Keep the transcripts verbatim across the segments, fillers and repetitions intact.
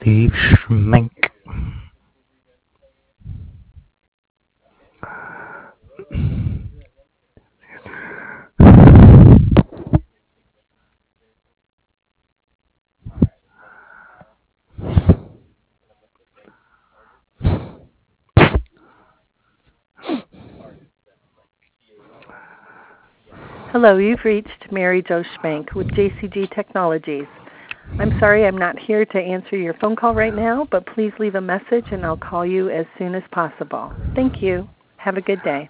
Steve Schmenk. Hello, you've reached Mary Jo Schmenk with J C G Technologies. I'm sorry I'm not here to answer your phone call right now, but please leave a message and I'll call you as soon as possible. Thank you. Have a good day.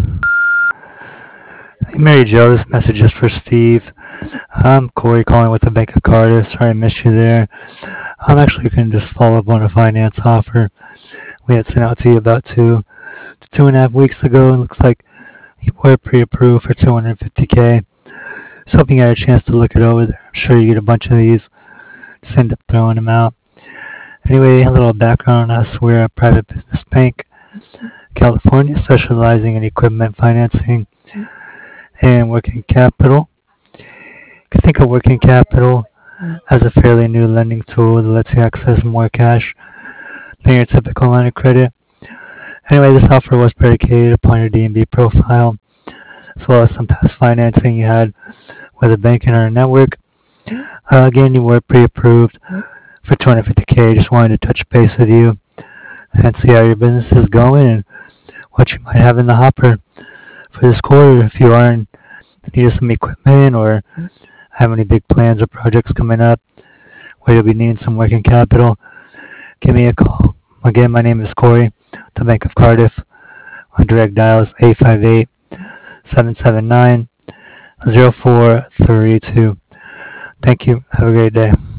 Hey Mary Jo, this message is for Steve. I'm Corey calling with the Bank of Cardiff. Sorry I missed you there. I'm actually going to just follow up on a finance offer we had sent out to you about two, two and a half weeks ago. It looks like you were pre-approved for two hundred fifty K. So hoping you had a chance to look it over. I'm sure you get a bunch of these. Just end up throwing them out. Anyway, a little background on us. We're a private business bank, California, specializing in equipment financing and working capital. You can think of working capital as a fairly new lending tool that lets you access more cash than your typical line of credit. Anyway, this offer was predicated upon your D and B profile, as well as some past financing you had with a bank in our network. Uh, again, you were pre-approved for two hundred fifty K. Just wanted to touch base with you and see how your business is going and what you might have in the hopper for this quarter. If you are in need of some equipment or have any big plans or projects coming up where you'll be needing some working capital, give me a call. Again, my name is Corey, the Bank of Cardiff. My direct dial is eight five eight, seven seven nine, zero four three two. Thank you. Have a great day.